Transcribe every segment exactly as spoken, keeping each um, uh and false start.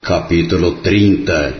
Capítulo trinta.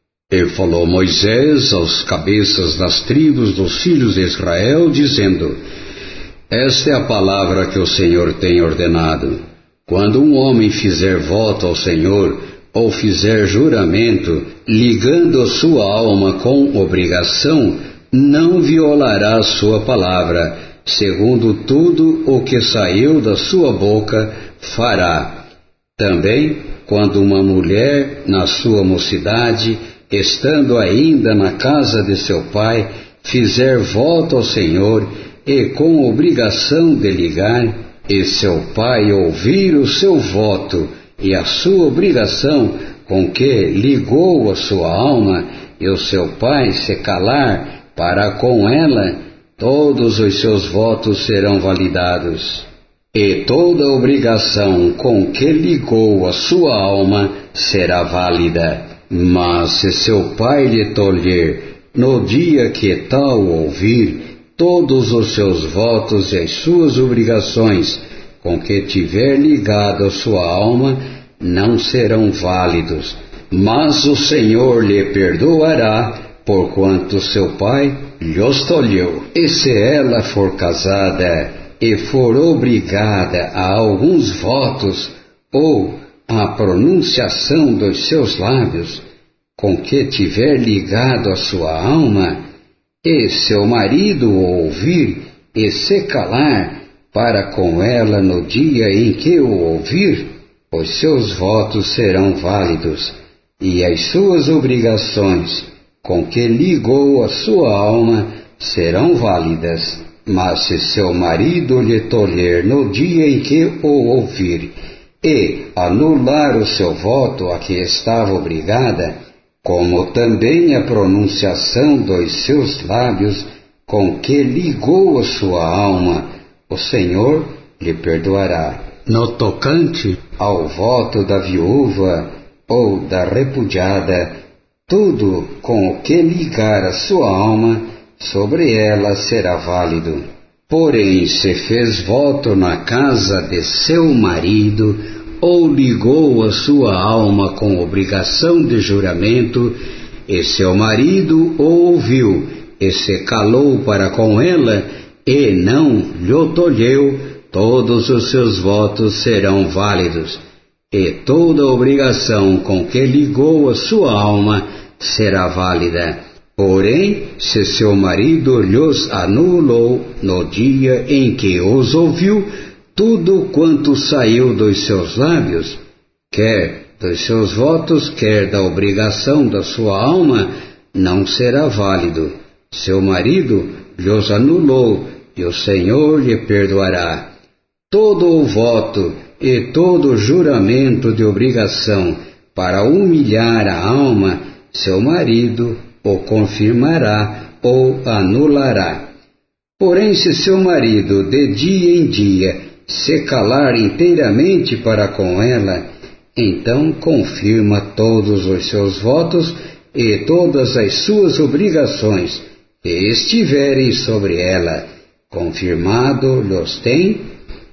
E falou Moisés aos cabeças das tribos dos filhos de Israel, dizendo: Esta é a palavra que o Senhor tem ordenado. Quando um homem fizer voto ao Senhor, ou fizer juramento, ligando a sua alma com obrigação, não violará sua palavra, segundo tudo o que saiu da sua boca fará. Também, quando uma mulher, na sua mocidade, estando ainda na casa de seu pai, fizer voto ao Senhor, e com obrigação de ligar, e seu pai ouvir o seu voto e a sua obrigação com que ligou a sua alma, e o seu pai se calar para com ela, todos os seus votos serão validados. E toda obrigação com que ligou a sua alma será válida. Mas se seu pai lhe tolher, no dia que tal ouvir, todos os seus votos e as suas obrigações com que tiver ligado a sua alma não serão válidos, mas o Senhor lhe perdoará, porquanto seu pai lhos tolheu. E se ela for casada e for obrigada a alguns votos, ou a pronunciação dos seus lábios, com que tiver ligado a sua alma, e seu marido ouvir e se calar para com ela no dia em que o ouvir, os seus votos serão válidos, e as suas obrigações com que ligou a sua alma serão válidas. Mas se seu marido lhe tolher no dia em que o ouvir, e anular o seu voto a que estava obrigada, como também a pronunciação dos seus lábios com que ligou a sua alma, o Senhor lhe perdoará. No tocante ao voto da viúva ou da repudiada, tudo com o que ligar a sua alma, sobre ela será válido. Porém, se fez voto na casa de seu marido, ou ligou a sua alma com obrigação de juramento, e seu marido o ouviu, e se calou para com ela, e não lhe tolheu, todos os seus votos serão válidos, e toda obrigação com que ligou a sua alma será válida. Porém, se seu marido lhos anulou no dia em que os ouviu, tudo quanto saiu dos seus lábios, quer dos seus votos, quer da obrigação da sua alma, não será válido. Seu marido lhos anulou, e o Senhor lhe perdoará. Todo o voto e todo juramento de obrigação para humilhar a alma, seu marido o confirmará ou anulará. Porém, se seu marido de dia em dia se calar inteiramente para com ela, então confirma todos os seus votos e todas as suas obrigações que estiverem sobre ela, confirmado lhos tem,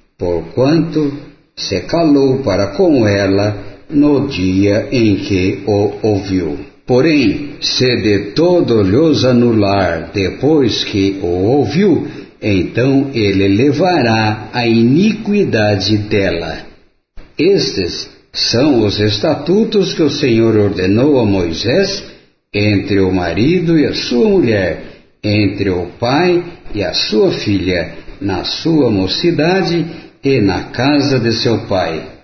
porquanto se calou para com ela no dia em que o ouviu. Porém, se de todo lhos anular depois que o ouviu, então ele levará a iniquidade dela. Estes são os estatutos que o Senhor ordenou a Moisés entre o marido e a sua mulher, entre o pai e a sua filha, na sua mocidade e na casa de seu pai.